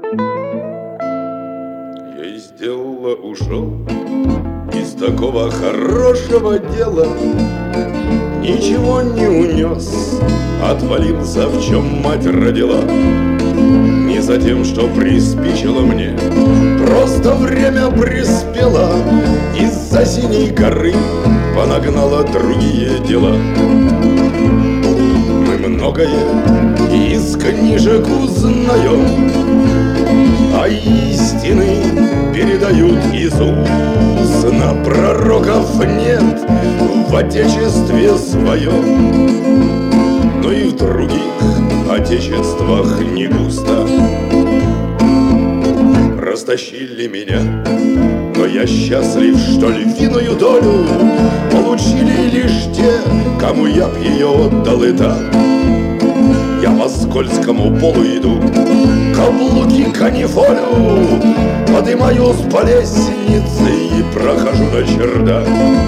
Я из дела ушел, из такого хорошего дела ничего не унес, отвалился, в чем мать родила. Не за тем, что приспичило мне, просто время приспело, из-за синей горы понагнало другие дела. Мы многое из книжек узнаем, а истины передают из уст. На пророков нет в отечестве своем, но и в других отечествах не густо. Растащили меня, но я счастлив, что львиную долю получили лишь те, кому я б ее отдал и так. Я по скользкому полу иду, каблуки канифолю, поднимаюсь по лестнице и прохожу на чердак.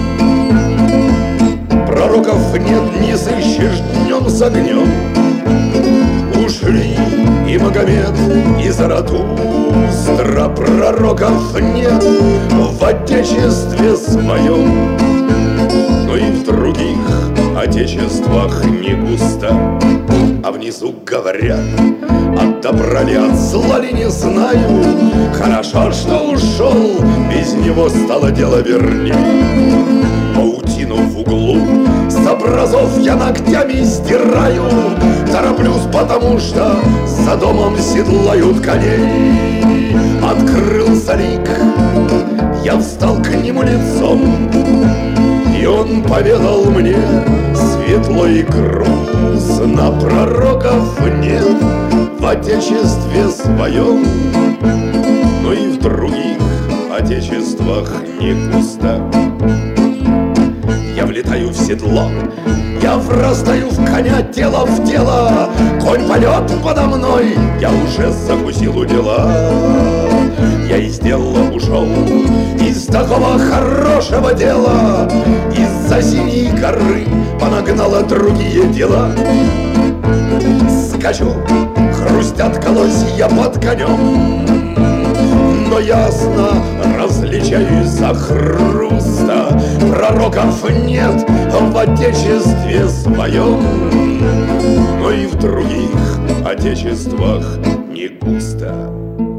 Пророков нет, не сыщешь днем с огнем. Ушли и Магомед, и Заратустра. Пророков нет в отечестве своем, но и в других отечествах не густо. А внизу говорят, отобрали, от зла ли не знаю. Хорошо, что ушел, без него стало дело верней. Паутину в углу с образов я ногтями стираю. Тороплюсь, потому что за домом седлают коней. Открылся лик, я встал к нему лицом, и он поведал мне светло и грустно: пророков нет в отечестве своем, но и в других отечествах не густо. Я влетаю в седло, я врастаю в коня, тело в тело. Конь полет подо мной, я уже закусил у дела. Я из дела ушел, из такого хорошего дела, из-за синей горы понагнало другие дела. Скачу, хрустят колосья под конем, но ясно различаю из-за хруста: пророков нет в отечестве своем, но и в других отечествах не густо.